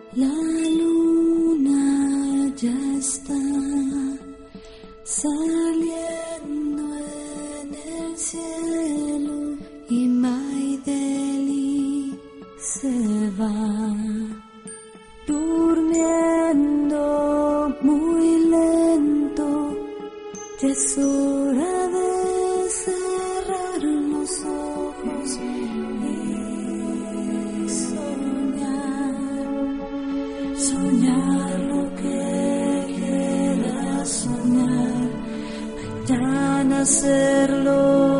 La luna ya está saliendo en el cielo y Maideli se va durmiendo muy lento. Ya es hora de cerrar los ojos y soñar lo que quieras soñar, mañana hacerlo.